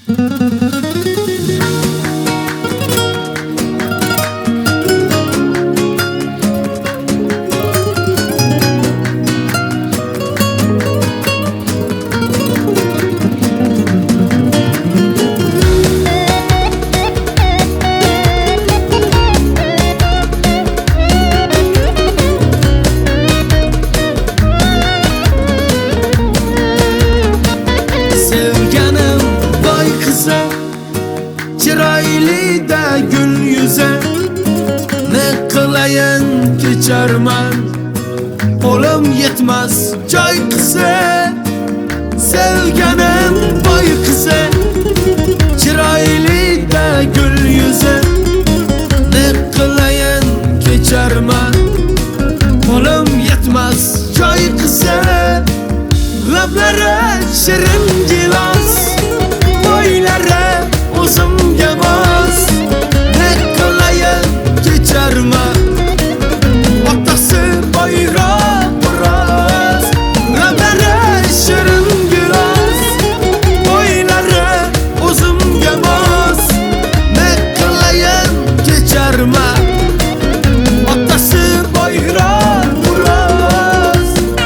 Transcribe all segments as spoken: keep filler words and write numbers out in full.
Chiroyli da gul yuzi, ne qilayin kecharman, qo'lim yetmas joy qizi. Sevganim boy qizi, chiroyli da gul yuzi, ne qilayin kecharman, qo'lim yetmas joy qizi. Lablari shirin gilos, bo'ylari o'zimga mos, ne qilayin kecharman, otasi bayroq biroz. Lablari shirin gilos, bo'ylari o'zimga mos, ne qilayin kecharman, otasi bayroq biroz.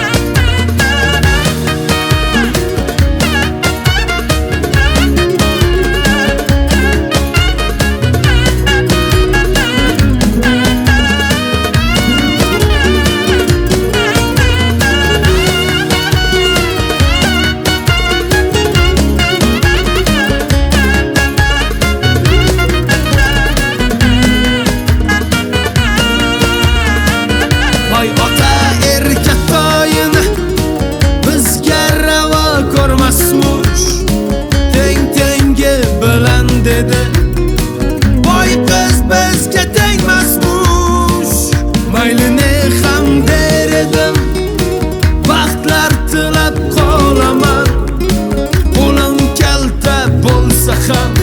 Voy ota erkatoyini bizga ravo ko'rmasmush, teng tengi bilan dedi. Voy qiz bizga tengmasmush, maylini ham der edim. Vaqtlar tilab qolaman, qo'lim kalta bo'lsa ham